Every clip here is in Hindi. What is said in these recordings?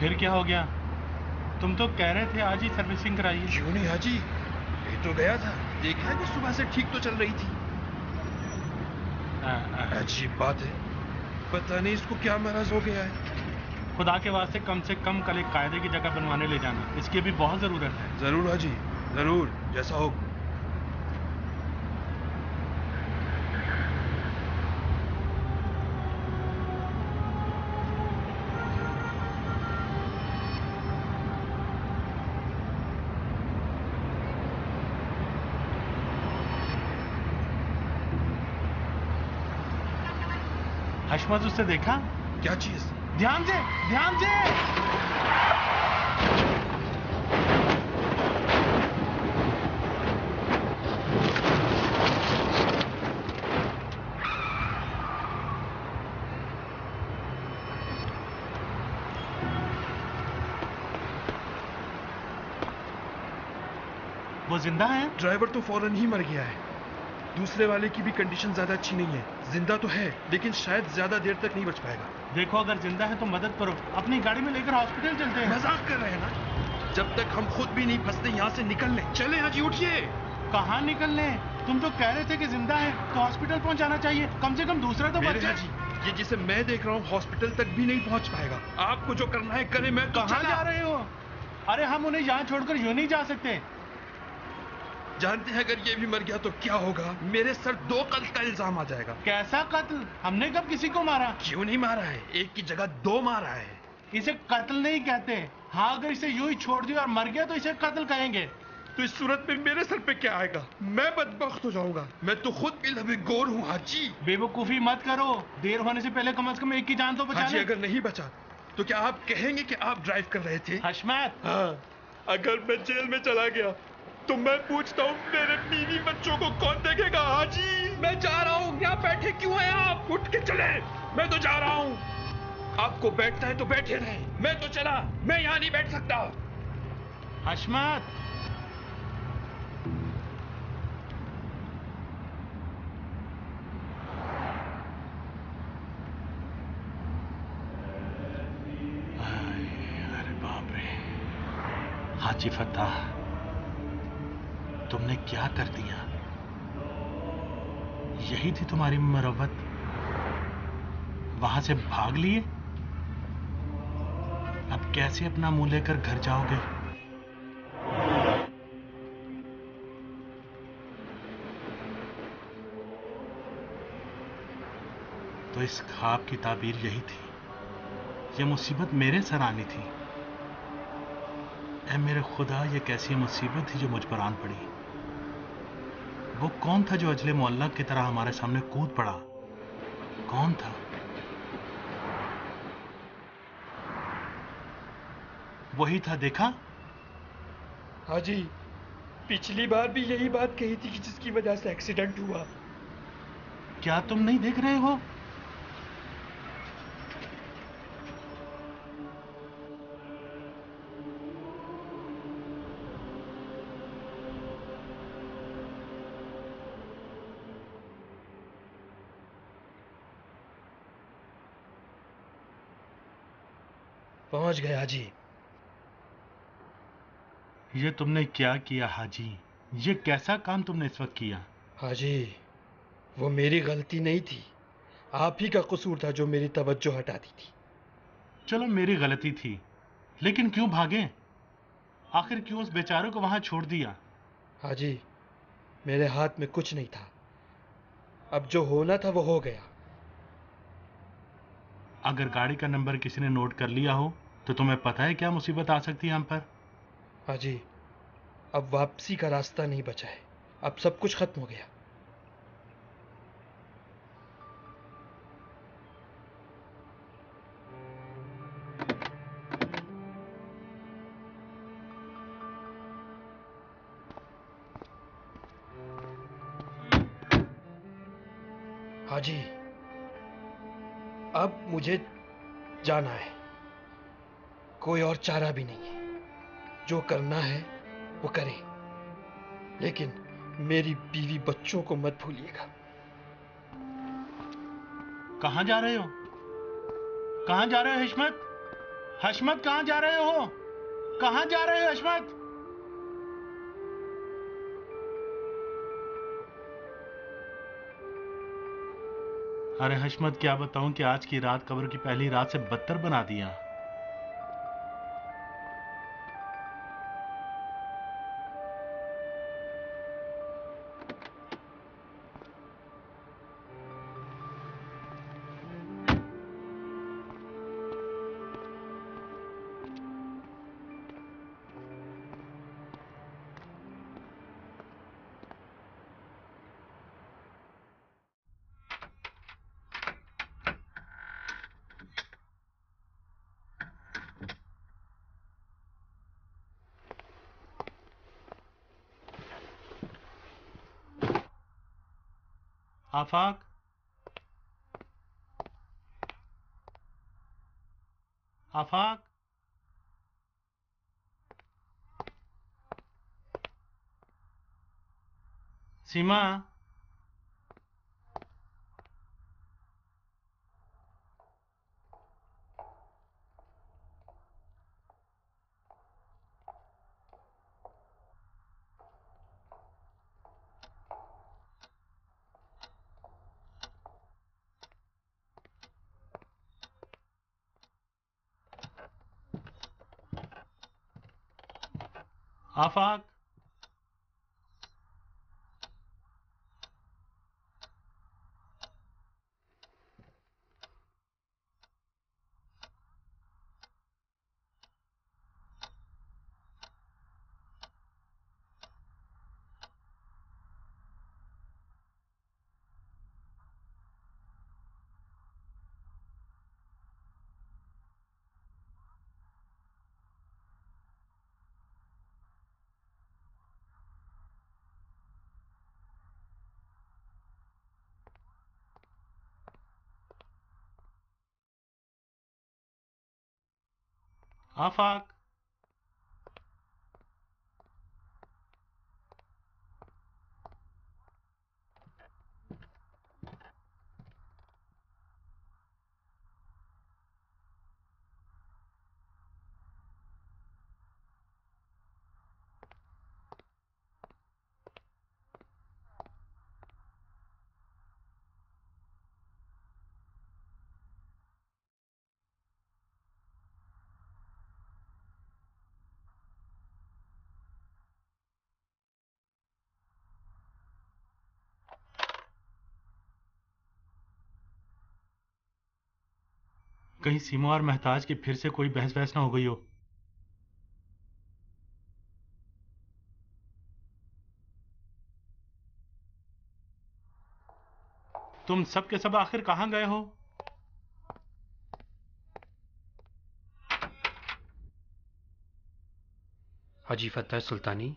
फिर क्या हो गया? तुम तो कह रहे थे आज ही सर्विसिंग कराइए। क्यों नहीं हाजी, ले तो गया था, देखा है कि सुबह से ठीक तो चल रही थी। अजीब बात है, पता नहीं इसको क्या मरज हो गया है। खुदा के वास्ते कम से कम कल एक कायदे की जगह बनवाने ले जाना, इसकी भी बहुत जरूरत है। जरूर हाजी, जरूर, जैसा हो। हशमत उससे देखा? क्या चीज? ध्यान से, ध्यान से। वो जिंदा है? ड्राइवर तो फौरन ही मर गया है। दूसरे वाले की भी कंडीशन ज्यादा अच्छी नहीं है। जिंदा तो है लेकिन शायद ज्यादा देर तक नहीं बच पाएगा। देखो अगर जिंदा है तो मदद करो, अपनी गाड़ी में लेकर हॉस्पिटल चलते हैं। मजाक कर रहे हैं ना? जब तक हम खुद भी नहीं फंसते यहाँ से निकल लें। चले हाजी, उठिए। कहाँ निकलने? तुम तो कह रहे थे कि जिंदा है तो हॉस्पिटल पहुंचाना चाहिए, कम से कम दूसरा तो मेरे बचे। हाजी, ये जिसे मैं देख रहा हूँ हॉस्पिटल तक भी नहीं पहुंच पाएगा। आपको जो करना है करें, मैं तो कहाँ चला। जा रहे हो? अरे हम उन्हें यहाँ छोड़कर यूं नहीं जा सकते। जानते हैं अगर ये भी मर गया तो क्या होगा? मेरे सर 2 कत्ल का इल्जाम आ जाएगा। कैसा कत्ल? हमने कब किसी को मारा? क्यों नहीं मारा है? एक की जगह 2 मारा है। इसे कत्ल नहीं कहते। हाँ अगर इसे यूं ही छोड़ दिया और मर गया तो इसे कत्ल कहेंगे। तो इस सूरत में मेरे सर पे क्या आएगा? मैं बदबख्त हो जाऊंगा। मैं तो खुद भी लबे गोर हूँ हाजी। बेवकूफी मत करो, देर होने से पहले कम से कम एक की जान तो बचा हाजी ले। अगर नहीं बचा तो क्या आप कहेंगे कि आप ड्राइव कर रहे थे? हशमत, हाँ, अगर मैं जेल में चला गया तो मैं पूछता हूँ मेरे बीवी बच्चों को कौन देखेगा? हाजी मैं जा रहा हूँ। यहाँ बैठे क्यों हैं आप? उठ के चले, मैं तो जा रहा हूँ। आपको बैठना है तो बैठे रहे, मैं तो चला। मैं यहाँ नहीं बैठ सकता। हशमत। अरे बाप रे। हाजी फत्ताह, तुमने क्या कर दिया? यही थी तुम्हारी मरवत? वहां से भाग लिए? अब कैसे अपना मुंह लेकर घर जाओगे? तो इस ख्वाब की ताबीर यही थी, ये मुसीबत मेरे सर आनी थी। ऐ मेरे खुदा, ये कैसी मुसीबत थी जो मुझ पर आन पड़ी। वो कौन था जो अजले मुअल्लक की तरह हमारे सामने कूद पड़ा? कौन था? वही था, देखा? हाजी, पिछली बार भी यही बात कही थी कि जिसकी वजह से एक्सीडेंट हुआ। क्या तुम नहीं देख रहे हो? पहुंच गए हाजी। ये तुमने क्या किया हाजी? ये कैसा काम तुमने इस वक्त किया? हाजी, वो मेरी गलती नहीं थी। आप ही का कसूर था जो मेरी तवज्जो हटा दी थी। चलो मेरी गलती थी, लेकिन क्यों भागे? आखिर क्यों उस बेचारे को वहां छोड़ दिया? हाजी, मेरे हाथ में कुछ नहीं था। अब जो होना था वो हो गया। अगर गाड़ी का नंबर किसी ने नोट कर लिया हो तो तुम्हें पता है क्या मुसीबत आ सकती है हम पर? हाजी, अब वापसी का रास्ता नहीं बचा है। अब सब कुछ खत्म हो गया। हाजी, अब मुझे जाना है। कोई और चारा भी नहीं है। जो करना है वो करें, लेकिन मेरी बीवी बच्चों को मत भूलिएगा। कहां जा रहे हो? कहां जा रहे हो हिशमत? हशमत, कहाँ जा रहे हो? कहाँ जा रहे हो हशमत? अरे हशमत, क्या बताऊं कि आज की रात कब्र की पहली रात से बदतर बना दिया। आफाक, आफाक, सीमा, आफाक। आफाक, कहीं सीमा और महताज की फिर से कोई बहस बहस ना हो गई हो। तुम सब के सब आखिर कहाँ गए हो? हाजी फत्तह सुल्तानी,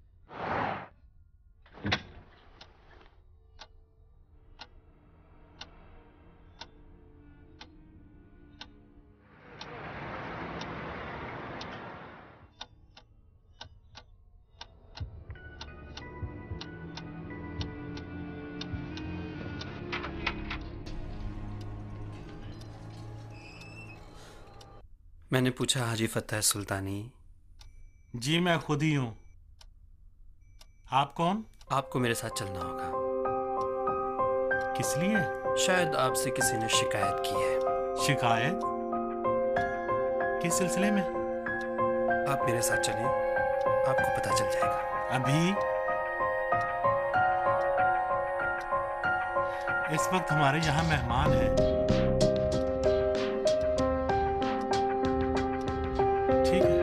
मैंने पूछा हाजी फत्तह सुल्तानी। जी मैं खुद ही हूं। आप कौन? आपको मेरे साथ चलना होगा। किस लिए? शायद आपसे किसी ने शिकायत की है। शिकायत? किस सिलसिले में? आप मेरे साथ चलें, आपको पता चल जाएगा। अभी? इस वक्त हमारे यहाँ मेहमान हैं। ठीक है,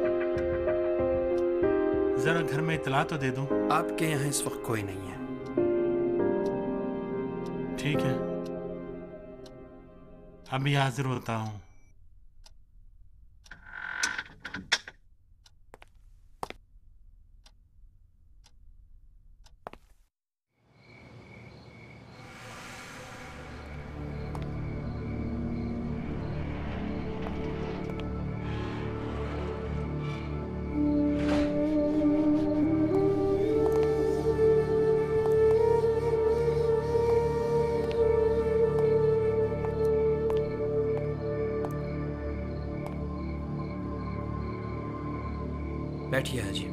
जरा घर में इतला तो दे दूं। आपके यहाँ इस वक्त कोई नहीं है। ठीक है, अभी हाजिर होता हूं। बैठिए हाजी।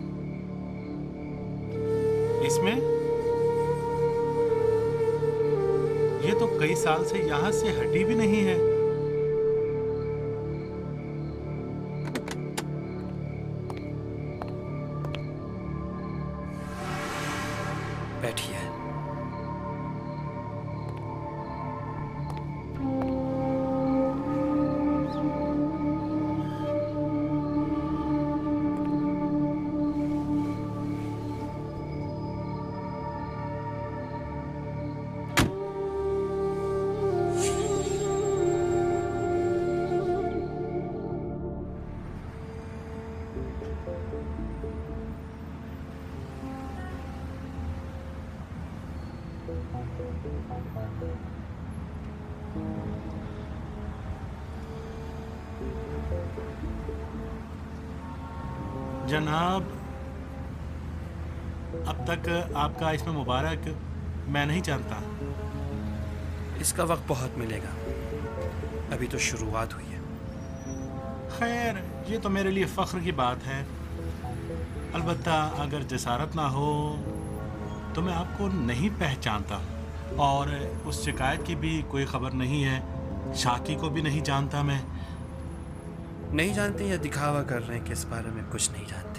इसमें ये तो कई साल से यहां से हटी भी नहीं है। बैठिए। जनाब, अब तक आपका इसमें मुबारक मैं नहीं जानता। इसका वक्त बहुत मिलेगा, अभी तो शुरुआत हुई है। खैर, ये तो मेरे लिए फ़ख्र की बात है। अलबत्ता अगर जसारत ना हो तो मैं आपको नहीं पहचानता, और उस शिकायत की भी कोई खबर नहीं है। शाकी को भी नहीं जानता मैं। नहीं जानते या दिखावा कर रहे हैं कि इस बारे में कुछ नहीं जानते?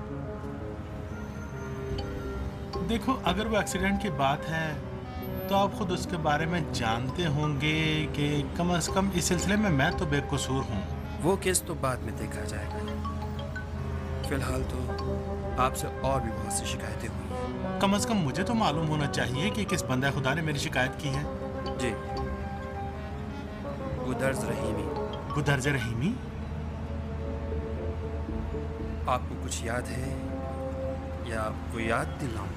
देखो, अगर वो एक्सीडेंट की बात है तो आप खुद उसके बारे में जानते होंगे कि कम से कम इस सिलसिले में मैं तो बेकसूर हूँ। वो केस तो बाद में देखा जाएगा। फिलहाल तो आपसे और भी बहुत सी शिकायतें हुई हैं। कम से कम मुझे तो मालूम होना चाहिए कि किस बंदा खुदा ने मेरी शिकायत की है। जी, गुदर्ज रहीमी। गुदर्ज रहीमी? आपको कुछ याद है या वो याद दिलाऊं?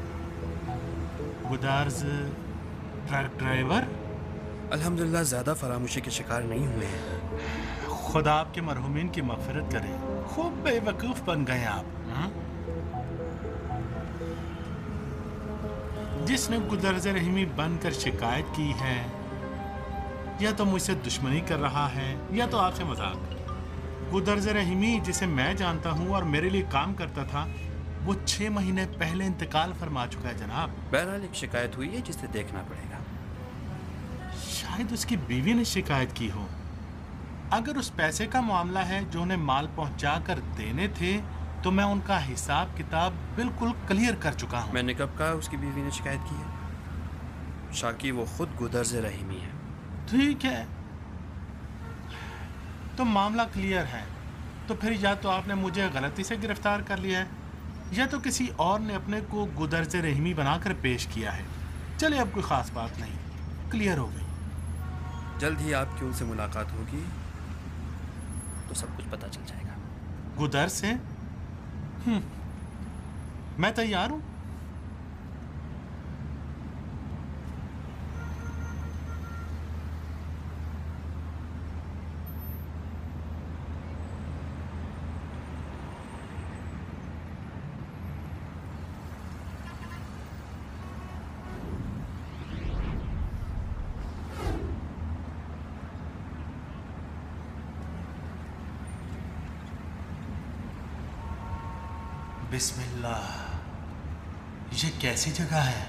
गुदर्ज ट्रक ड्राइवर? अल्हम्दुलिल्लाह ज़्यादा फरामुशी के शिकार नहीं हुए हैं। खुदा आपके मरहुमीन की मग़फ़िरत करे। खूब बेवकूफ़ बन गए आप। जिसने गुदर्ज रहीमी बनकर शिकायत की है, या तो मुझसे दुश्मनी कर रहा है या तो आपसे मजाक। गुदर्ज रहीमी जिसे मैं जानता हूँ और मेरे लिए काम करता था, वो 6 महीने पहले इंतकाल फरमा चुका है जनाब। बहरहाल एक शिकायत हुई है जिसे देखना पड़ेगा। शायद उसकी बीवी ने शिकायत की हो। अगर उस पैसे का मामला है जो उन्हें माल पहुंचा कर देने थे, तो मैं उनका हिसाब किताब बिल्कुल क्लियर कर चुका हूँ। मैंने कब कहा उसकी बीवी ने शिकायत की है? शाकी वो खुद गुदर्ज रहीमी है। ठीक है, तो मामला क्लियर है। तो फिर या तो आपने मुझे गलती से गिरफ्तार कर लिया है, या तो किसी और ने अपने को गुदर्ज रहीमी बनाकर पेश किया है। चले, अब कोई ख़ास बात नहीं, क्लियर हो गई। जल्द ही आपकी उनसे मुलाकात होगी तो सब कुछ पता चल जाएगा। गुदर्ज से? मैं तैयार हूँ। बिस्मिल्लाह, ये कैसी जगह है?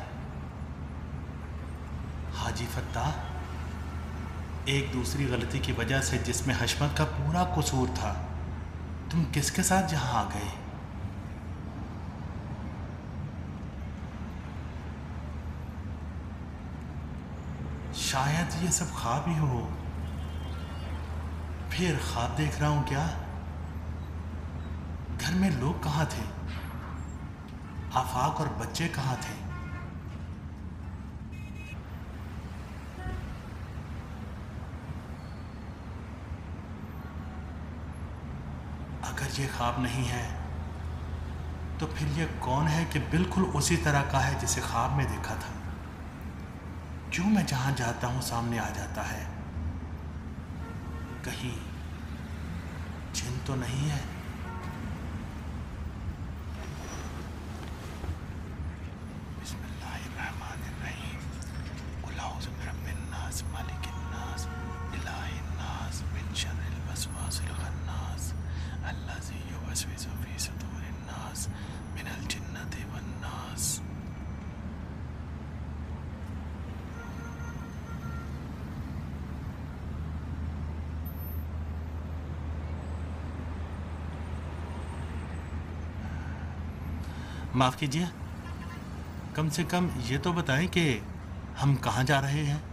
हाजी फत्ता, एक दूसरी गलती की वजह से जिसमें हशमत का पूरा कसूर था, तुम किसके साथ जहां आ गए? शायद ये सब ख्वाब ही हो। फिर ख्वाब देख रहा हूं क्या? घर में लोग कहाँ थे? आफाक और बच्चे कहाँ थे? अगर ये ख्वाब नहीं है तो फिर ये कौन है कि बिल्कुल उसी तरह का है जिसे ख्वाब में देखा था? क्यों मैं जहां जाता हूं सामने आ जाता है? कहीं जिन तो नहीं है? माफ कीजिए, कम से कम ये तो बताएं कि हम कहाँ जा रहे हैं।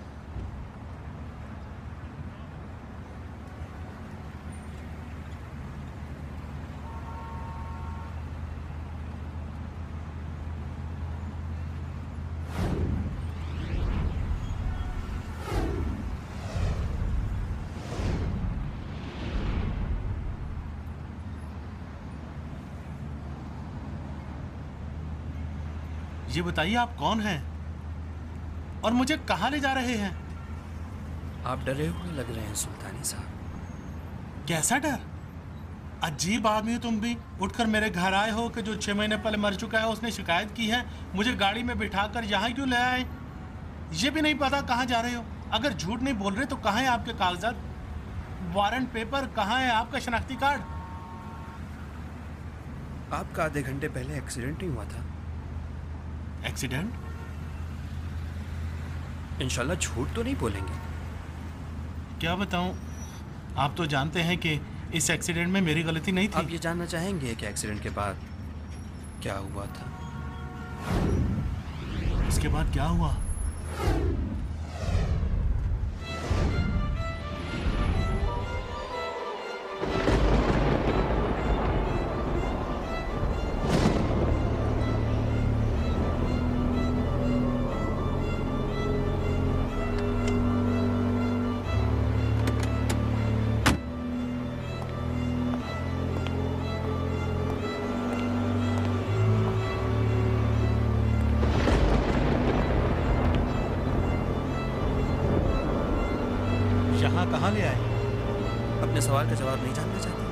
ये बताइए आप कौन हैं और मुझे कहाँ ले जा रहे हैं? आप डरे हुए लग रहे हैं सुल्तानी साहब। कैसा डर? अजीब आदमी हो तुम भी। उठकर मेरे घर आए हो कि जो 6 महीने पहले मर चुका है उसने शिकायत की है, मुझे गाड़ी में बिठाकर यहाँ क्यों ले आए? ये भी नहीं पता कहाँ जा रहे हो। अगर झूठ नहीं बोल रहे तो कहाँ है आपके कागजात, वारंट पेपर, कहाँ है आपका शनाख्ती कार्ड? आपका आधे घंटे पहले एक्सीडेंट नहीं हुआ था? एक्सीडेंट? इंशाल्लाह झूठ तो नहीं बोलेंगे। क्या बताऊं, आप तो जानते हैं कि इस एक्सीडेंट में मेरी गलती नहीं थी। आप ये जानना चाहेंगे कि एक्सीडेंट के बाद क्या हुआ था? इसके बाद क्या हुआ? यहाँ कहाँ ले आए? अपने सवाल का जवाब नहीं जानना चाहते?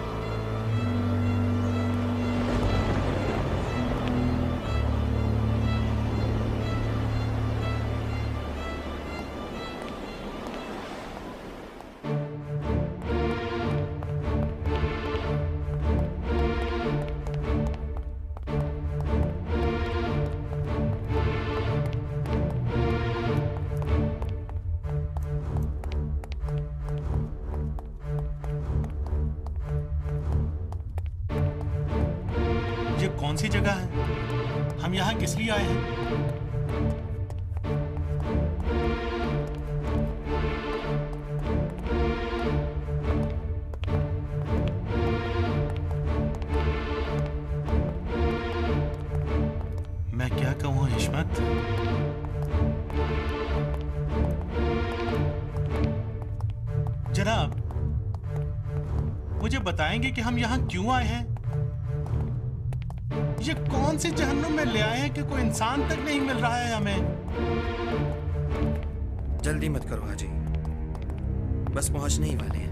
ये कौन सी जगह है? हम यहाँ किस लिए आए हैं? मैं क्या कहूँ हिश्मत? जनाब, मुझे बताएंगे कि हम यहाँ क्यों आए हैं? ये कौन सी जहन्नुम में ले आए हैं कि कोई इंसान तक नहीं मिल रहा है हमें? जल्दी मत करो हाजी, बस पहुंचने ही वाले हैं।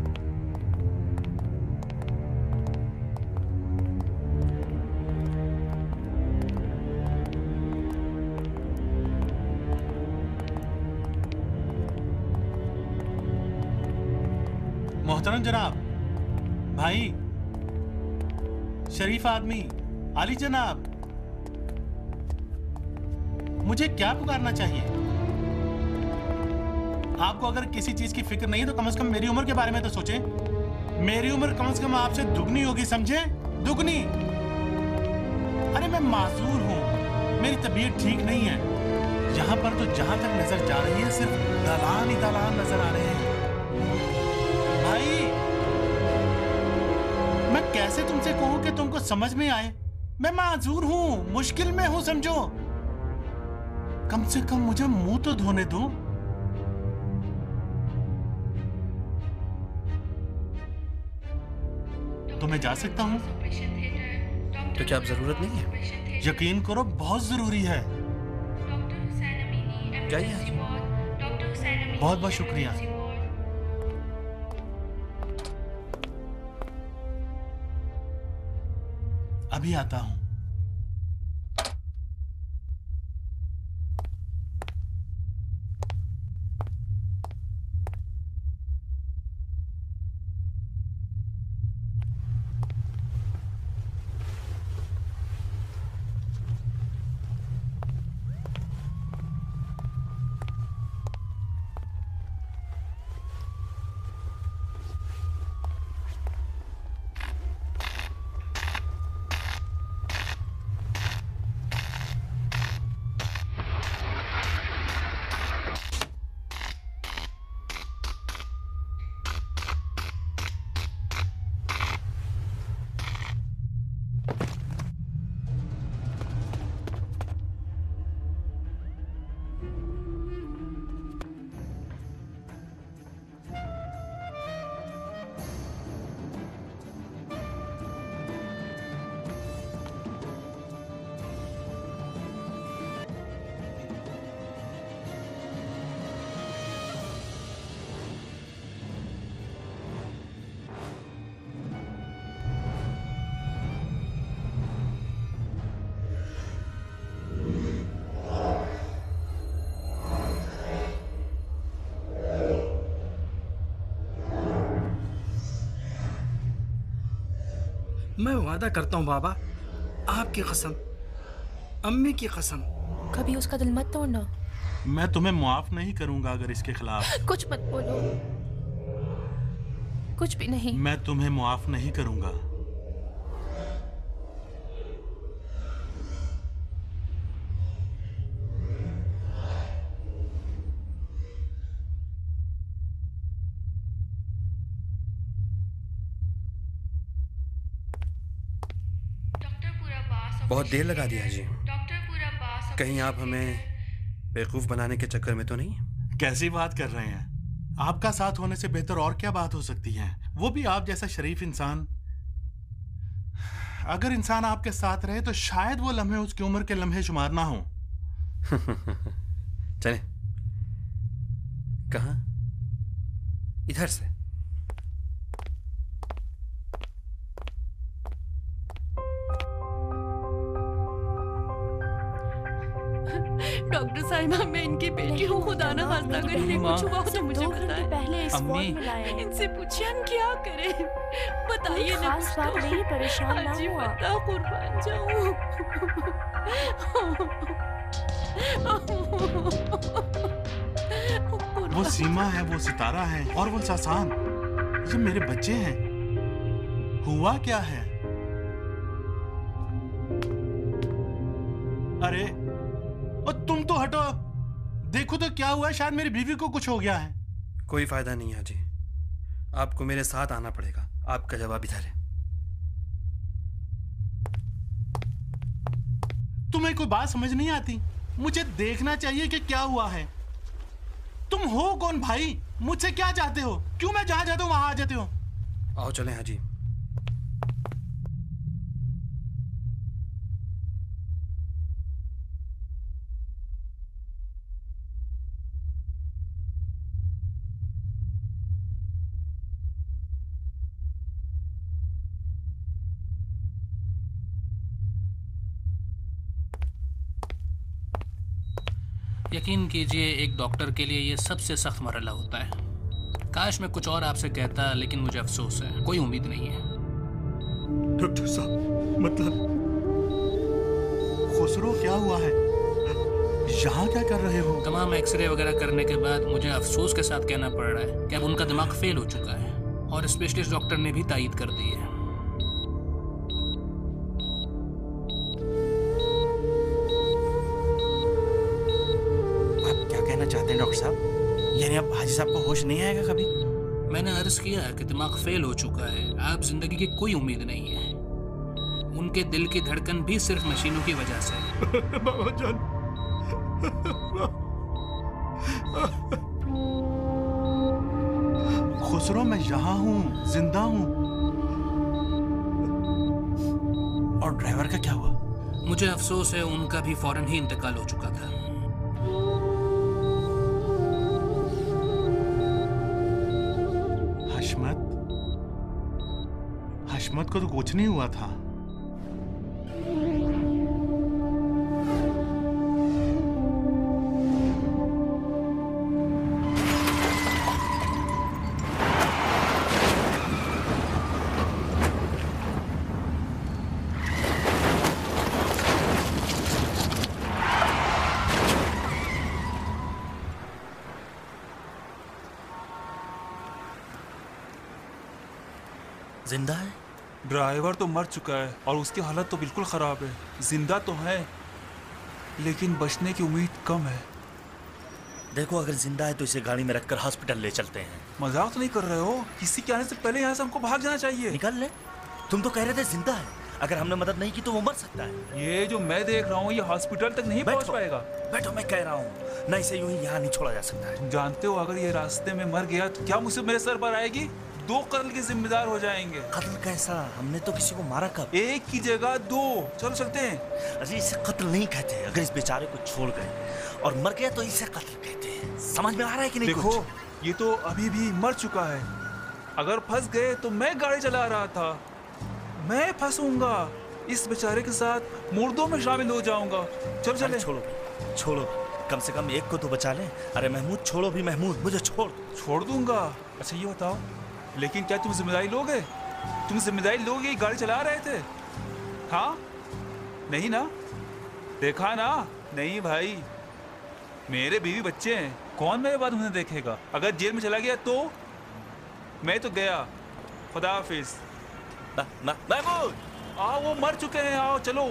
मोहतरम जनाब, भाई, शरीफ आदमी, आली जनाब, मुझे क्या पुकारना चाहिए? आपको अगर किसी चीज की फिक्र नहीं है तो कम से कम मेरी उम्र के बारे में तो सोचें। मेरी उम्र कम से कम आपसे दुगनी होगी, समझे? दुगनी। अरे मैं मासूर हूं, मेरी तबीयत ठीक नहीं है। यहां पर तो जहां तक नजर जा रही है सिर्फ दलान ही दलान नजर आ रहे हैं। भाई, मैं कैसे तुमसे कहूं कि तुमको समझ में आए? मैं माजूर हूं, मुश्किल में हूं, समझो। कम से कम मुझे मुंह तो धोने दो। तो मैं जा सकता हूं? तो क्या अब जरूरत नहीं है? यकीन करो, बहुत जरूरी है। जाइए हाजी। बहुत बहुत शुक्रिया। अभी आता हूं। मैं वादा करता हूँ बाबा, आपकी कसम, अम्मी की कसम। कभी उसका दिल मत तोड़ना। मैं तुम्हें मुआफ नहीं करूंगा अगर इसके खिलाफ। कुछ मत बोलो, कुछ भी नहीं। मैं तुम्हें मुआफ नहीं करूंगा। बहुत देर लगा दिया जी। कहीं आप हमें बेवकूफ बनाने के चक्कर में तो नहीं? कैसी बात कर रहे हैं? आपका साथ होने से बेहतर और क्या बात हो सकती है? वो भी आप जैसा शरीफ इंसान। अगर इंसान आपके साथ रहे तो शायद वो लम्हे उसकी उम्र के लम्हे शुमार ना हो। चले। कहाँ? इधर से। डॉक्टर साहिबा, मैं इनकी बेटी हूँ। खुदा ना खास्ता अगर इन्हें कुछ हुआ तो मुझे बताएं। पहले इस वार्ड में लाए हैं। इनसे पूछिए हम क्या करें। बताइए ना। खास बात नहीं, परेशान ना हाजी हो आप। बता, कुर्बान जाऊं। वो सीमा है, वो सितारा है और वो सासान। ये मेरे बच्चे हैं। हुआ क्या है? अरे और तुम तो हटो। देखो तो क्या हुआ है। शायद मेरी बीवी को कुछ हो गया है। कोई फायदा नहीं है जी, आपको मेरे साथ आना पड़ेगा। आपका जवाब इधर है। तुम्हें कोई बात समझ नहीं आती? मुझे देखना चाहिए कि क्या हुआ है। तुम हो कौन भाई? मुझसे क्या चाहते हो? क्यों मैं जहां जाता हूं वहां आ जाते हो? आओ चलें हाजी। यकीन कीजिए, एक डॉक्टर के लिए ये सबसे सख्त मरहला होता है। काश मैं कुछ और आपसे कहता, लेकिन मुझे अफसोस है, कोई उम्मीद नहीं है। डॉक्टर साहब, मतलब खुसरो क्या हुआ है? यहाँ क्या कर रहे हो? तमाम एक्सरे वगैरह करने के बाद मुझे अफसोस के साथ कहना पड़ रहा है कि अब उनका दिमाग फेल हो चुका है और स्पेशलिस्ट डॉक्टर ने भी तायीद कर दी है। चाहते हैं डॉक्टर साहब? यानी अब हाजी साहब को होश नहीं आएगा कभी? मैंने अर्ज किया कि दिमाग फेल हो चुका है, आप जिंदगी की कोई उम्मीद नहीं है। उनके दिल की धड़कन भी सिर्फ मशीनों की वजह से है। बाबा जान। खुसरो, मैं यहाँ हूँ, जिंदा हूँ। और ड्राइवर का क्या हुआ? मुझे अफसोस है, उनका भी फौरन ही इंतकाल हो चुका था। हशमत को तो कुछ नहीं हुआ था। जिंदा है? ड्राइवर तो मर चुका है और उसकी हालत तो बिल्कुल खराब है। जिंदा तो है लेकिन बचने की उम्मीद कम है। देखो, अगर जिंदा है तो इसे गाड़ी में रखकर हॉस्पिटल ले चलते हैं। मजाक तो नहीं कर रहे हो? किसी के आने से पहले यहाँ से हमको भाग जाना चाहिए। निकल ले। तुम तो कह रहे थे जिंदा है, अगर हमने मदद नहीं की तो वो मर सकता है। ये जो मैं देख रहा हूँ ये हॉस्पिटल तक नहीं पहुँच पाएगा। बैठो, मैं कह रहा हूँ ना, इसे यूं ही यहाँ नहीं छोड़ा जा सकता है। जानते हो, अगर ये रास्ते में मर गया तो क्या मुझसे मेरे सर पर आएगी? 2 कत्ल के जिम्मेदार हो जाएंगे। कत्ल कैसा? हमने तो किसी को मारा कब? 1 की जगह 2। चलो चलते हैं। अजी, इसे कत्ल नहीं कहते। अगर इस बेचारे को छोड़ गए और मर गया तो इसे कत्ल कहते हैं। समझ में आ रहा है कि नहीं? देखो, ये तो अभी भी मर चुका है। अगर फंस गए तो मैं गाड़ी चला रहा था, मैं फंसूंगा। इस बेचारे के साथ मुर्दों में शामिल हो जाऊंगा। चलो चले। छोड़ो, कम से कम एक को तो बचा ले। अरे महमूद, छोड़ो भी। महमूद, मुझे छोड़। छोड़ दूंगा। अच्छा ये बताओ, लेकिन क्या तुम जिम्मेदारी लोगे? तुम जिम्मेदारी लोग ये गाड़ी चला रहे थे? हाँ नहीं ना? देखा ना? नहीं भाई, मेरे बीवी बच्चे हैं, कौन मेरे बाद उन्हें देखेगा? अगर जेल में चला गया तो मैं तो गया। खुदा हाफिज। महमूद, आओ, वो मर चुके हैं, आओ चलो।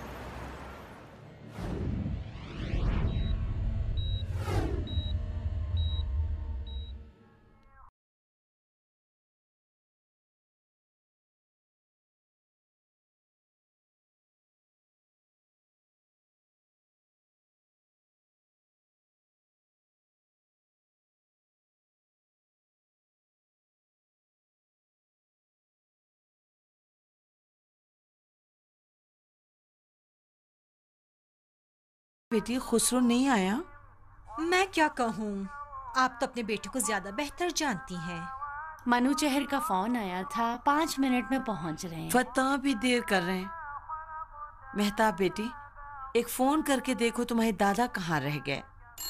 बेटी, खुसरो नहीं आया? मैं क्या कहूँ, आप तो अपने बेटे को ज्यादा बेहतर जानती हैं। मनु चेहर का फोन आया था, 5 मिनट में पहुंच रहे हैं। फत्ता भी देर कर रहे हैं। मेहताब बेटी, एक फोन करके देखो तुम्हारे दादा कहाँ रह गए।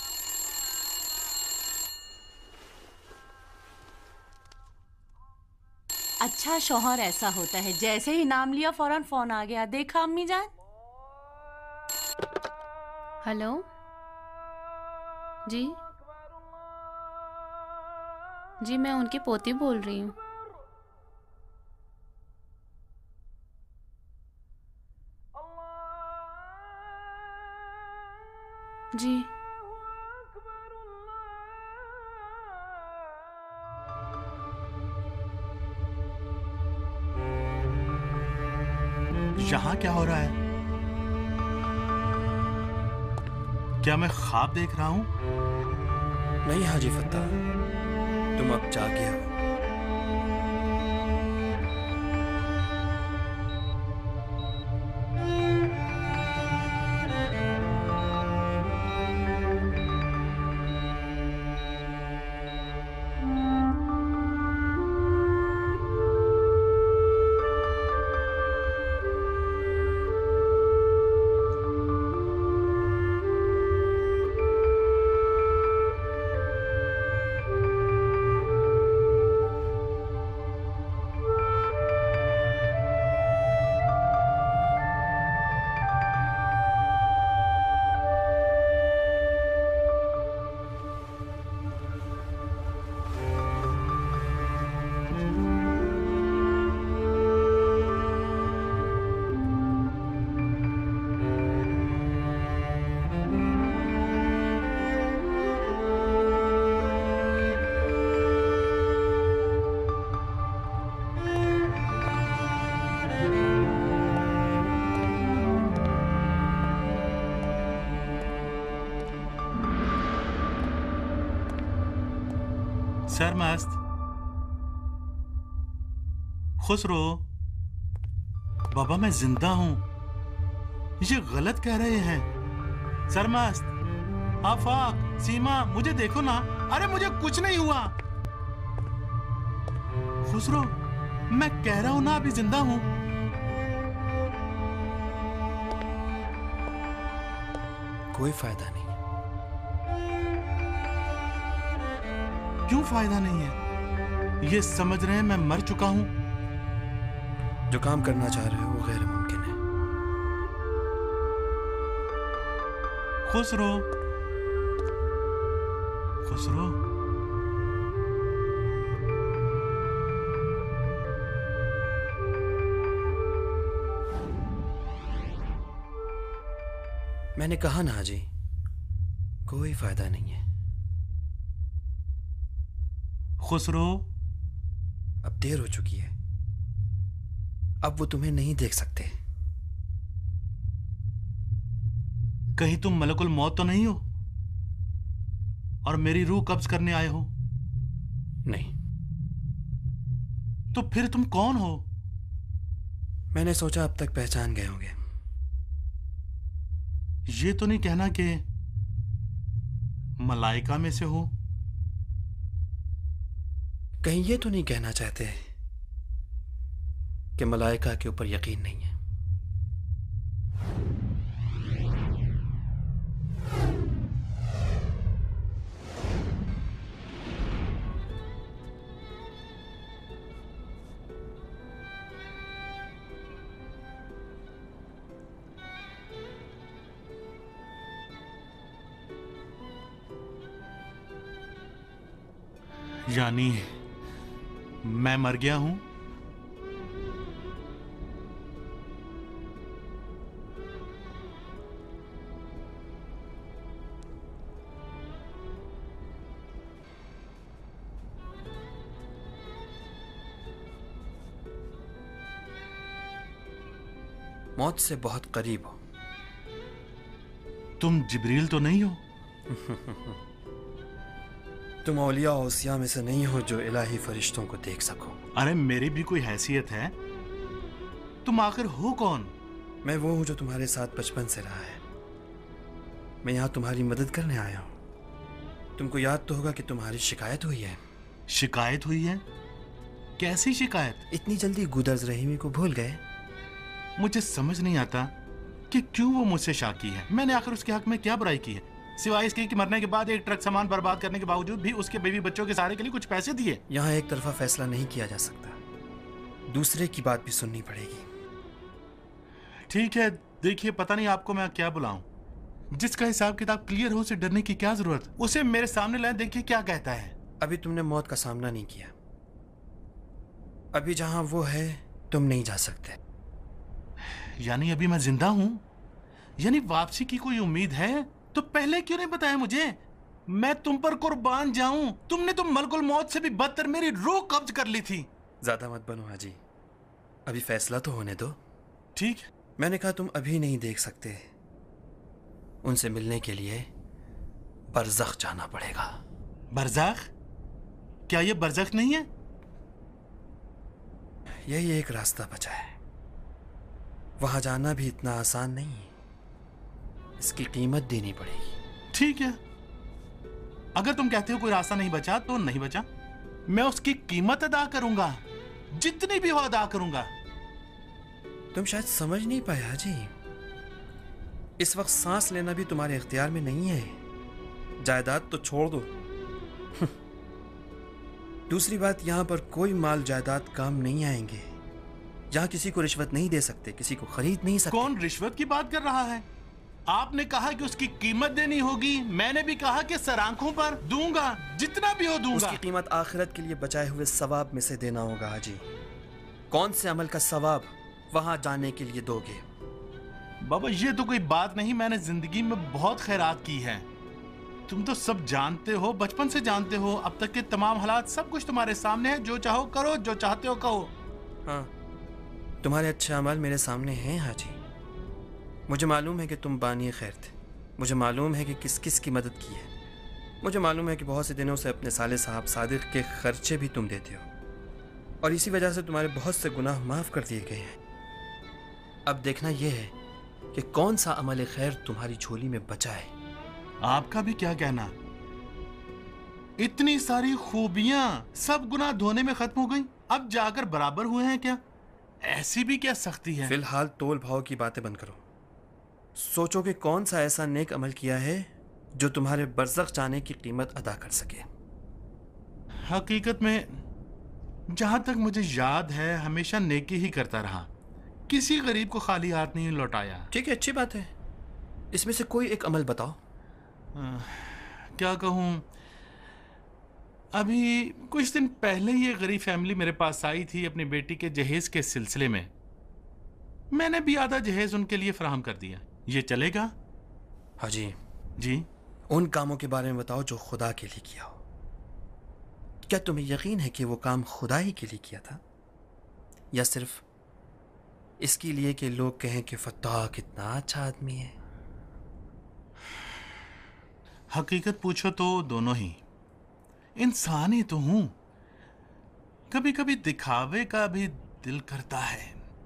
अच्छा शौहर ऐसा होता है, जैसे ही नाम लिया फौरन फोन आ गया। देखा अम्मी जान? हेलो जी, जी मैं उनकी पोती बोल रही हूँ। जी यहाँ क्या हो रहा है? क्या मैं ख्वाब देख रहा हूँ? नहीं हाजी फत्ता, तुम अब जागे हो। सरमस्त, खुसरो, बाबा मैं जिंदा हूं, ये गलत कह रहे हैं। सरमस्त, आफाक, सीमा, मुझे देखो ना। अरे मुझे कुछ नहीं हुआ। खुसरो, मैं कह रहा हूं ना अभी जिंदा हूं। कोई फायदा नहीं। क्यों फायदा नहीं है? ये समझ रहे हैं मैं मर चुका हूं। जो काम करना चाह रहे हो वो गैर मुमकिन है। खुसरो, खुसरो, मैंने कहा ना हाजी, कोई फायदा नहीं है। खुसरो, अब देर हो चुकी है, अब वो तुम्हें नहीं देख सकते। कहीं तुम मलकुल मौत तो नहीं हो और मेरी रूह कब्ज करने आए हो? नहीं। तो फिर तुम कौन हो? मैंने सोचा अब तक पहचान गए होंगे। ये तो नहीं कहना कि मलाइका में से हो? कहीं ये तो नहीं कहना चाहते कि मलाइका के ऊपर यकीन नहीं है? यानी मैं मर गया हूं? मौत से बहुत करीब हो। तुम जिब्रील तो नहीं हो? तुम औलिया औसिया में से नहीं हो जो इलाही फरिश्तों को देख सको। अरे मेरी भी कोई हैसियत है। तुम आखिर हो कौन? मैं वो हूं जो तुम्हारे साथ बचपन से रहा है। मैं यहाँ तुम्हारी मदद करने आया हूँ। तुमको याद तो होगा कि तुम्हारी शिकायत हुई है। शिकायत हुई है? कैसी शिकायत? इतनी जल्दी गुदर्ज रहीमी को भूल गए? मुझे समझ नहीं आता कि क्यों वो मुझसे शाकी है। मैंने आखिर उसके हक में क्या बुराई की है, सिवाय इसके कि मरने के बाद एक ट्रक सामान बर्बाद करने के बावजूद भी उसके बेबी बच्चों के सहारे के लिए कुछ पैसे दिए। यहाँ एक तरफा फैसला नहीं किया जा सकता, दूसरे की बात भी सुननी पड़ेगी। ठीक है, देखिए पता नहीं आपको मैं क्या बुलाऊं। जिसका हिसाब किताब क्लियर हो उसे डरने की क्या जरूरत? उसे मेरे सामने लाए, देखिए क्या कहता है। अभी तुमने मौत का सामना नहीं किया। अभी जहां वो है तुम नहीं जा सकते। यानी अभी मैं जिंदा हूं? यानी वापसी की कोई उम्मीद है? तो पहले क्यों नहीं बताया मुझे? मैं तुम पर कुर्बान जाऊं। तुमने तो मलकुल मौत से भी बदतर मेरी रूह कब्ज कर ली थी। ज्यादा मत बनो हाजी, अभी फैसला तो होने दो। ठीक, मैंने कहा तुम अभी नहीं देख सकते। उनसे मिलने के लिए बरज़ख जाना पड़ेगा। बरज़ख? क्या ये बरज़ख नहीं है? यही एक रास्ता बचा है। वहां जाना भी इतना आसान नहीं है, इसकी कीमत देनी पड़ेगी। ठीक है, अगर तुम कहते हो कोई रास्ता नहीं बचा तो नहीं बचा। मैं उसकी कीमत अदा करूंगा, जितनी भी हो अदा करूंगा। तुम शायद समझ नहीं पाए हाजी, इस वक्त सांस लेना भी तुम्हारे इख्तियार में नहीं है। जायदाद तो छोड़ दो। दूसरी बात, यहां पर कोई माल जायदाद काम नहीं आएंगे। यहां किसी को रिश्वत नहीं दे सकते, किसी को खरीद नहीं सकते। कौन रिश्वत की बात कर रहा है? आपने कहा कि उसकी कीमत देनी होगी, मैंने भी कहा कि सर आंखों पर दूंगा, जितना भी हो दूंगा। उसकी कीमत आखिरत के लिए बचाए हुए सवाब में से देना होगा हाजी। कौन से अमल का सवाब वहां जाने के लिए दोगे? बाबा ये तो कोई बात नहीं, मैंने जिंदगी में बहुत खैरात की है। तुम तो सब जानते हो, बचपन से जानते हो। अब तक के तमाम हालात, सब कुछ तुम्हारे सामने है। जो चाहो करो, जो चाहते हो कहो। हाँ, तुम्हारे अच्छे अमल मेरे सामने हैं हाजी। मुझे मालूम है कि तुम बानी खैर थे। मुझे मालूम है कि किस किस की मदद की है। मुझे मालूम है कि बहुत से दिनों से अपने साले साहब सादिक के खर्चे भी तुम देते हो, और इसी वजह से तुम्हारे बहुत से गुनाह माफ कर दिए गए हैं। अब देखना यह है कि कौन सा अमल खैर तुम्हारी झोली में बचा है। आपका भी क्या कहना? इतनी सारी खूबियां सब गुनाह धोने में खत्म हो गई, अब जाकर बराबर हुए हैं क्या? ऐसी भी क्या सख्ती है? फिलहाल तोल भाव की बातें बंद करो। सोचो कि कौन सा ऐसा नेक अमल किया है जो तुम्हारे बरज़ख जाने की कीमत अदा कर सके। हकीकत में जहां तक मुझे याद है, हमेशा नेकी ही करता रहा, किसी गरीब को खाली हाथ नहीं लौटाया। ठीक है, अच्छी बात है। इसमें से कोई एक अमल बताओ। क्या कहूं, अभी कुछ दिन पहले ही एक गरीब फैमिली मेरे पास आई थी अपनी बेटी के जहेज के सिलसिले में। मैंने भी आधा जहेज उनके लिए फराहम कर दिया। ये चलेगा? हाजी जी। उन कामों के बारे में बताओ जो खुदा के लिए किया हो। क्या तुम्हें यकीन है कि वो काम खुदा ही के लिए किया था, या सिर्फ इसके लिए कि लोग कहें कि फत्ताह कितना अच्छा आदमी है? हकीकत पूछो तो दोनों ही। इंसान ही तो हूं, कभी कभी दिखावे का भी दिल करता है।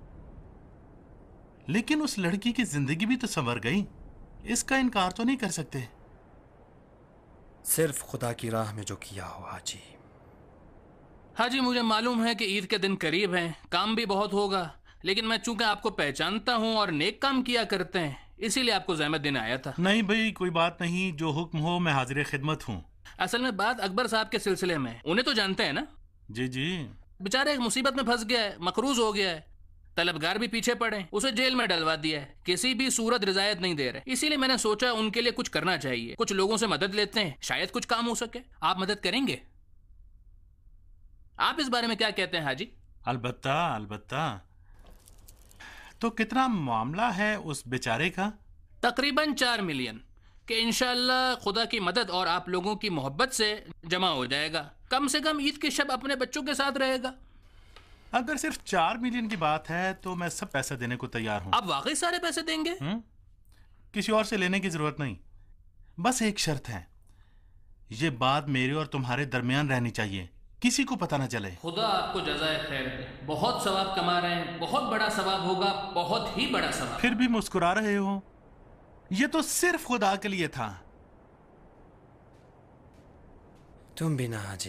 लेकिन उस लड़की की जिंदगी भी तो संवर गई, इसका इनकार तो नहीं कर सकते। सिर्फ खुदा की राह में जो किया हो हाजी। हाजी, मुझे मालूम है कि ईद के दिन करीब हैं, काम भी बहुत होगा, लेकिन मैं चूंकि आपको पहचानता हूं और नेक काम किया करते हैं, इसीलिए आपको ज़हमत देने आया था। नहीं भाई, कोई बात नहीं, जो हुक्म हो मैं हाजिर खिदमत हूँ। असल में बात अकबर साहब के सिलसिले में, उन्हें तो जानते हैं ना? जी जी। बेचारे एक मुसीबत में फंस गया है, मकरूज हो गया है, तलबगार भी पीछे पड़े, उसे जेल में डलवा दिया है, किसी भी सूरत रिजायत नहीं दे रहे। इसीलिए मैंने सोचा उनके लिए कुछ करना चाहिए, कुछ लोगों से मदद लेते हैं, शायद कुछ काम हो सके। आप मदद करेंगे? आप इस बारे में क्या कहते हैं हाजी? अलबत्ता अलबत्ता। तो कितना मामला है उस बेचारे का? तकरीबन 4 मिलियन कि इंशाअल्लाह खुदा की मदद और आप लोगों की मोहब्बत से जमा हो जाएगा। कम से कम ईद की शब अपने बच्चों के साथ रहेगा। अगर सिर्फ 4 मिलियन की बात है तो मैं सब पैसे देने को तैयार हूँ। आप वाकई सारे पैसे देंगे? किसी और से लेने की जरूरत नहीं। बस एक शर्त है, ये बात मेरे और तुम्हारे दरमियान रहनी चाहिए, किसी को पता ना चले। खुदा आपको जज़ाए खैर दे। बहुत सवाब कमा रहे हैं, बहुत बड़ा सवाब होगा, बहुत ही बड़ा सवाब। फिर भी मुस्कुरा रहे हो? ये तो सिर्फ खुदा के लिए था। तुम भी ना हाजी।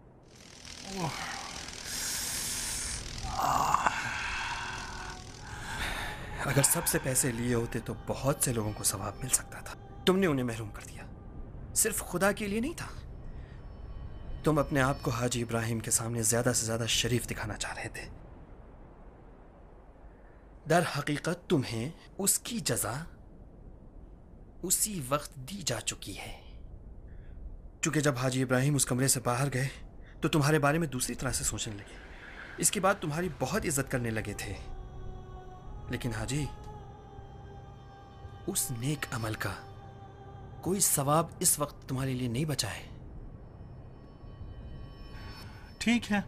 अगर सबसे पैसे लिए होते तो बहुत से लोगों को सवाब मिल सकता था। तुमने उन्हें महरूम कर दिया। सिर्फ खुदा के लिए नहीं था। तुम अपने आप को हाजी इब्राहिम के सामने ज्यादा से ज्यादा शरीफ दिखाना चाह रहे थे। दर हकीकत तुम्हें उसकी जजा उसी वक्त दी जा चुकी है। क्योंकि जब हाजी इब्राहिम उस कमरे से बाहर गए तो तुम्हारे बारे में दूसरी तरह से सोचने लगे। इसके बाद तुम्हारी बहुत इज्जत करने लगे थे। लेकिन हाजी, उस नेक अमल का कोई सवाब इस वक्त तुम्हारे लिए नहीं बचा है। ठीक है,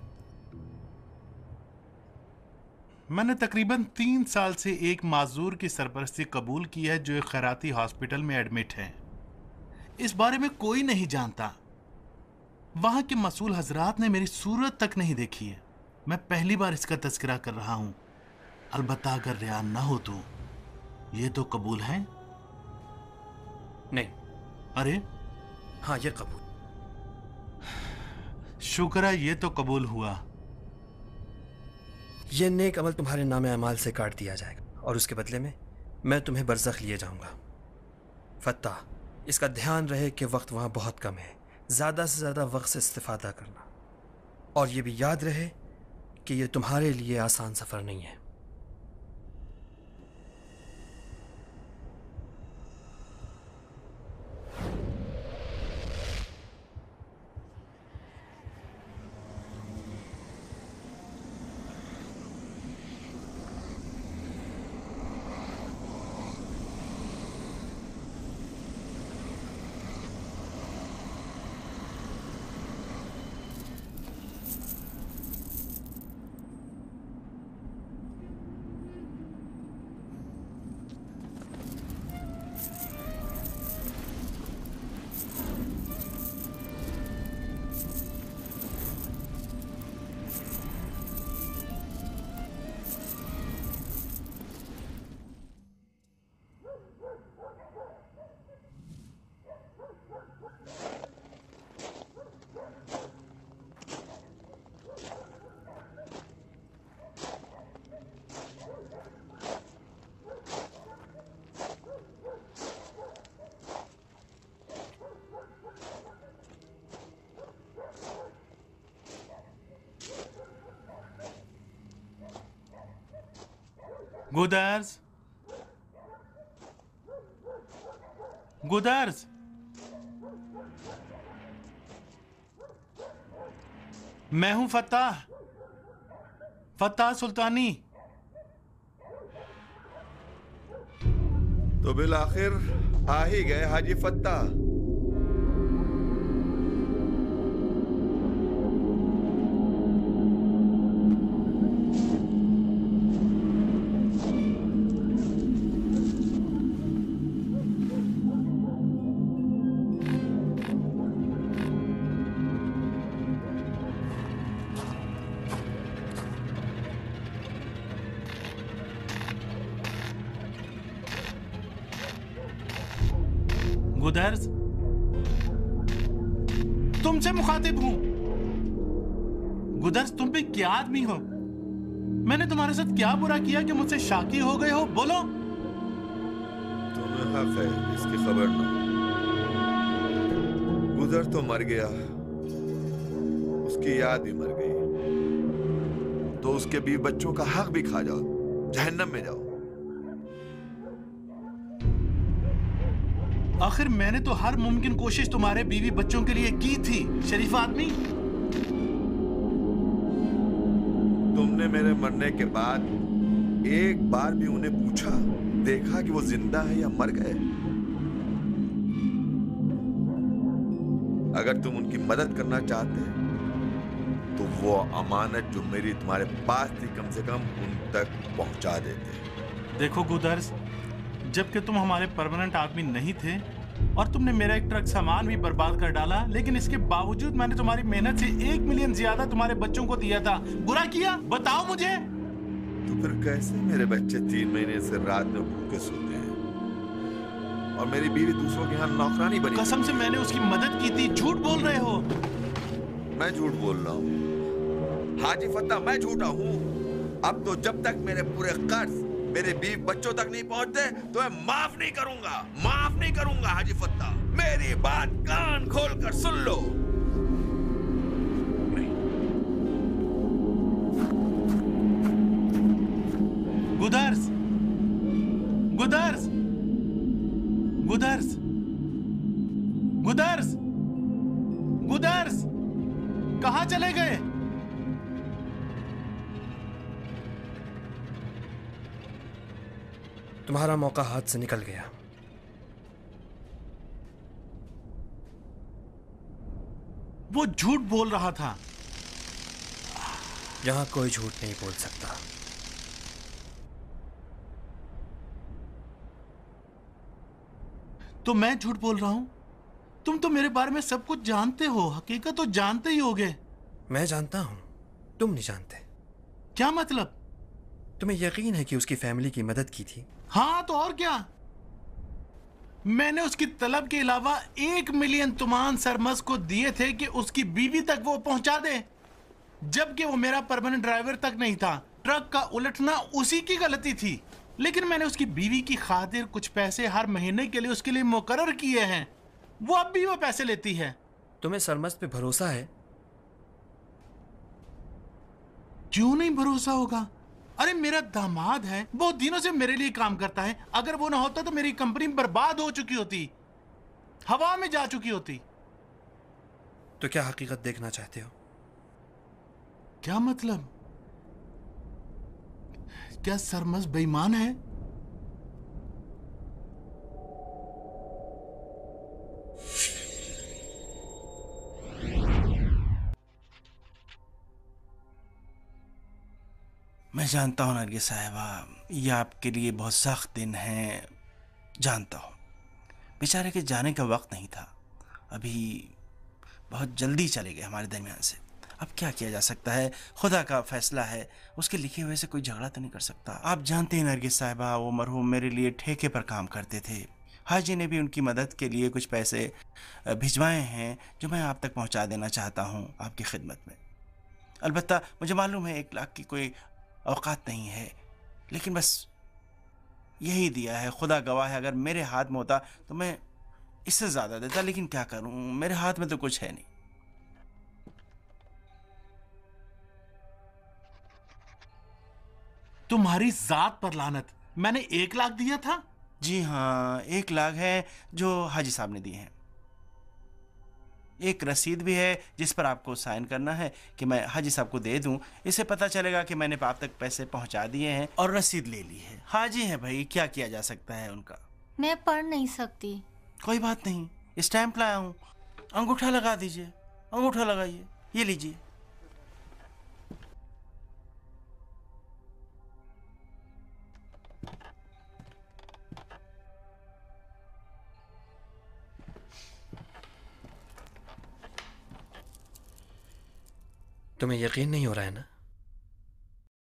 मैंने तकरीबन 3 साल से एक माजूर की सरपरस्ती कबूल की है जो एक खैराती हॉस्पिटल में एडमिट है। इस बारे में कोई नहीं जानता। वहां के मसूल हजरात ने मेरी सूरत तक नहीं देखी है। मैं पहली बार इसका तज़किरा कर रहा हूं। अलबत्ता अगर रियान ना हो तो ये तो कबूल है? नहीं। अरे हाँ, ये कबूल। शुक्र है, ये तो कबूल हुआ। ये नेक अमल तुम्हारे नामे अमाल से काट दिया जाएगा और उसके बदले में मैं तुम्हें बरज़ख लिए जाऊंगा। फत्ता, इसका ध्यान रहे कि वक्त वहां बहुत कम है। ज्यादा से ज्यादा वक्त से इस्तिफादा करना। और ये भी याद रहे कि ये तुम्हारे लिए आसान सफर नहीं है। गुदर्स, गुदर्स, मैं हूं फत्ताह, फत्ताह सुल्तानी। तो बिल आखिर आ ही गए हाजी फत्ताह। गुदर्स, तुमसे मुखातिब हूं। गुदर्स, तुम भी क्या आदमी हो? मैंने तुम्हारे साथ क्या बुरा किया कि मुझसे शाकी हो गए हो? बोलो। तुम्हें हक है इसकी खबर ना। गुदर तो मर गया, उसकी याद भी मर गई। तो उसके बीवी बच्चों का हक भी खा जाओ, जहन्नम में जाओ। आखिर मैंने तो हर मुमकिन कोशिश तुम्हारे बीवी बच्चों के लिए की थी, शरीफ आदमी। तुमने मेरे मरने के बाद एक बार भी उन्हें पूछा, देखा कि वो जिंदा है या मर गए? अगर तुम उनकी मदद करना चाहते तो वो अमानत जो मेरी तुम्हारे पास थी कम से कम उन तक पहुंचा देते। देखो गुदर्स, जबकि तुम हमारे परमानेंट आदमी नहीं थे और तुमने मेरा एक ट्रक सामान भी बर्बाद कर डाला, लेकिन इसके बावजूद मैंने तुम्हारी मेहनत से 1 मिलियन ज्यादा तुम्हारे बच्चों को दिया था। बुरा किया? बताओ मुझे। तो फिर कैसे मेरे बच्चे 3 महीने से रात में भूखे सोते हैं और मेरी बीवी दूसरों के यहाँ नौकरानी बनी? कसम से मैंने उसकी मदद की थी। झूठ बोल रहे हो। मैं झूठ बोल रहा हूँ हाजी फत्ता, मैं झूठा हूँ। अब तो जब तक मेरे पूरे कर्ज मेरे बीवी बच्चों तक नहीं पहुंचते तो मैं माफ नहीं करूंगा, माफ नहीं करूंगा हाजी फत्ता। मेरी बात कान खोल कर सुन लो। गुदर्स, गुदर्स, गुदर्स, गुदर्स, गुदर्स, कहां चले गए? तुम्हारा मौका हाथ से निकल गया। वो झूठ बोल रहा था। यहां कोई झूठ नहीं बोल सकता। तो मैं झूठ बोल रहा हूं? तुम तो मेरे बारे में सब कुछ जानते हो, हकीकत तो जानते ही होगे। मैं जानता हूं, तुम नहीं जानते। क्या मतलब? तुम्हें यकीन है कि उसकी फैमिली की मदद की थी? हाँ, तो और क्या। मैंने उसकी तलब के अलावा 1 मिलियन तुमान सरमस को दिए थे कि उसकी बीवी तक वो पहुंचा दे, जबकि वो मेरा परमानेंट ड्राइवर तक नहीं था। ट्रक का उलटना उसी की गलती थी, लेकिन मैंने उसकी बीवी की खातिर कुछ पैसे हर महीने के लिए उसके लिए मुकर्रर किए हैं। वो अब भी वो पैसे लेती है। तुम्हें सरमस पे भरोसा है? क्यों नहीं भरोसा होगा? अरे मेरा दामाद है, बहुत दिनों से मेरे लिए काम करता है। अगर वो ना होता तो मेरी कंपनी बर्बाद हो चुकी होती, हवा में जा चुकी होती। तो क्या हकीकत देखना चाहते हो? क्या मतलब? क्या सरमस बेईमान है? मैं जानता हूँ नरगिस साहिबा, ये आपके लिए बहुत सख्त दिन है, जानता हूँ। बेचारे के जाने का वक्त नहीं था, अभी बहुत जल्दी चले गए हमारे दरमियान से। अब क्या किया जा सकता है, खुदा का फैसला है, उसके लिखे हुए से कोई झगड़ा तो नहीं कर सकता। आप जानते हैं नरगिस साहिबा, वो मरहूम मेरे लिए ठेके पर काम करते थे। हाजी ने भी उनकी मदद के लिए कुछ पैसे भिजवाए हैं जो मैं आप तक पहुँचा देना चाहता हूँ आपकी खिदमत में। अलबत्ता मुझे मालूम है 1 लाख की कोई औकात नहीं है, लेकिन बस यही दिया है। खुदा गवाह है, अगर मेरे हाथ में होता तो मैं इससे ज़्यादा देता, लेकिन क्या करूं, मेरे हाथ में तो कुछ है नहीं। तुम्हारी जात पर लानत। मैंने 1 लाख दिया था। जी हाँ, 1 लाख है जो हाजी साहब ने दिए हैं। एक रसीद भी है जिस पर आपको साइन करना है कि मैं हाजी साहब को दे दूं। इससे पता चलेगा कि मैंने आप तक पैसे पहुंचा दिए हैं और रसीद ले ली है। हाजी है भाई, क्या किया जा सकता है उनका। मैं पढ़ नहीं सकती। कोई बात नहीं, स्टैंप लाया हूं, अंगूठा लगा दीजिए। अंगूठा लगाइए, ये लीजिए। तुम्हें यकीन नहीं हो रहा है ना?